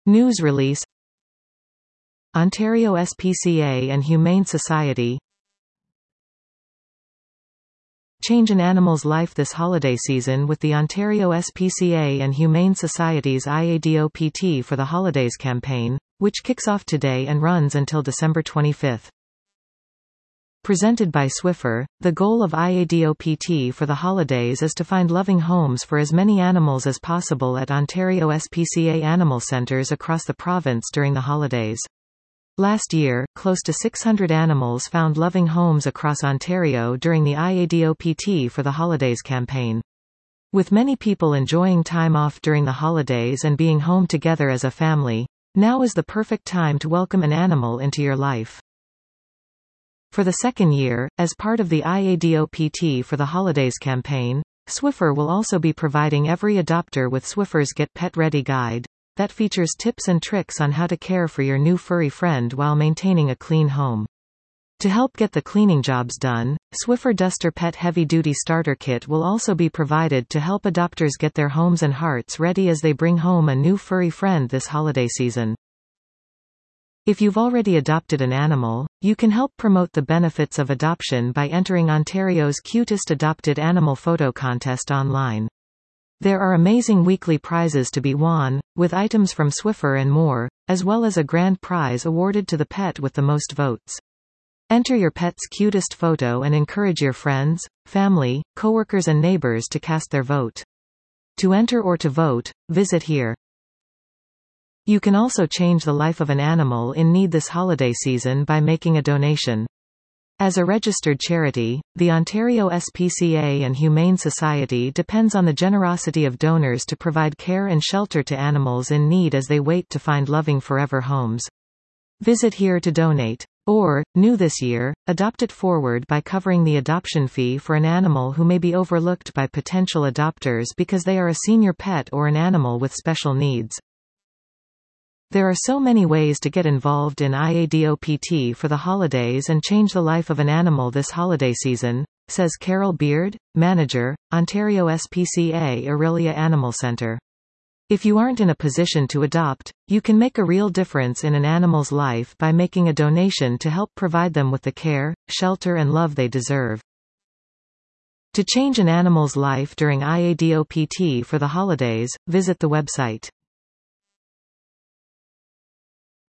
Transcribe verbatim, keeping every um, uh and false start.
News release. Ontario S P C A and Humane Society. Change an animal's life this holiday season with the Ontario S P C A and Humane Society's I A D O P T for the Holidays campaign, which kicks off today and runs until December twenty-fifth. Presented by Swiffer, the goal of I A D O P T for the holidays is to find loving homes for as many animals as possible at Ontario S P C A animal centres across the province during the holidays. Last year, close to six hundred animals found loving homes across Ontario during the I A D O P T for the Holidays campaign. With many people enjoying time off during the holidays and being home together as a family, now is the perfect time to welcome an animal into your life. For the second year, as part of the I A D O P T for the Holidays campaign, Swiffer will also be providing every adopter with Swiffer's Get Pet Ready guide, that features tips and tricks on how to care for your new furry friend while maintaining a clean home. To help get the cleaning jobs done, Swiffer Duster Pet Heavy Duty Starter Kit will also be provided to help adopters get their homes and hearts ready as they bring home a new furry friend this holiday season. If you've already adopted an animal, you can help promote the benefits of adoption by entering Ontario's Cutest Adopted Animal Photo Contest online. There are amazing weekly prizes to be won, with items from Swiffer and more, as well as a grand prize awarded to the pet with the most votes. Enter your pet's cutest photo and encourage your friends, family, coworkers and neighbors to cast their vote. To enter or to vote, visit here. You can also change the life of an animal in need this holiday season by making a donation. As a registered charity, the Ontario S P C A and Humane Society depends on the generosity of donors to provide care and shelter to animals in need as they wait to find loving forever homes. Visit here to donate. Or, new this year, adopt it forward by covering the adoption fee for an animal who may be overlooked by potential adopters because they are a senior pet or an animal with special needs. There are so many ways to get involved in I A D O P T for the holidays and change the life of an animal this holiday season, says Carol Beard, Manager, Ontario S P C A Orillia Animal Centre. If you aren't in a position to adopt, you can make a real difference in an animal's life by making a donation to help provide them with the care, shelter and love they deserve. To change an animal's life during I A D O P T for the holidays, visit the website